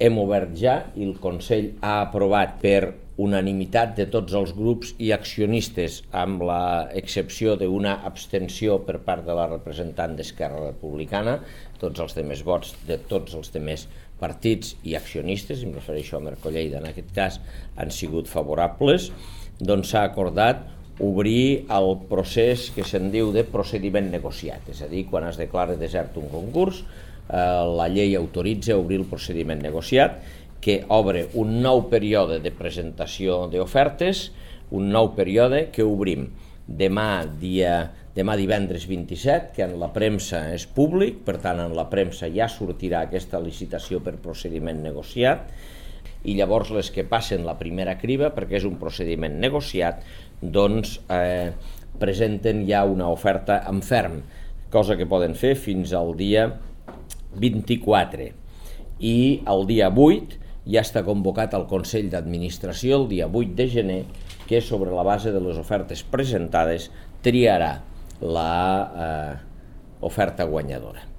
hem obert ja i el Consell ha aprovat per unanimitat de tots els grups i accionistes, amb l'excepció d'una abstenció per part de la representant d'Esquerra Republicana. Tots els demés vots de tots els demés partits i accionistes, em refereixo a Mercolleida en aquest cas, han sigut favorables. Doncs s'ha acordat obrir el procés que se'n diu de procediment negociat, és a dir, quan es declara desert un concurs, la llei autoritza obrir el procediment negociat, que obre un nou període de presentació d'ofertes, un nou període que obrim demà divendres 27, que en la premsa és públic, per tant en la premsa ja sortirà aquesta licitació per procediment negociat, i llavors les que passen la primera criba, perquè és un procediment negociat, doncs presenten ja una oferta en ferm, cosa que poden fer fins al dia 24. I el dia 8 ja està convocat al Consell d'Administració, el dia 8 de gener, que sobre la base de les ofertes presentades triarà l'oferta guanyadora.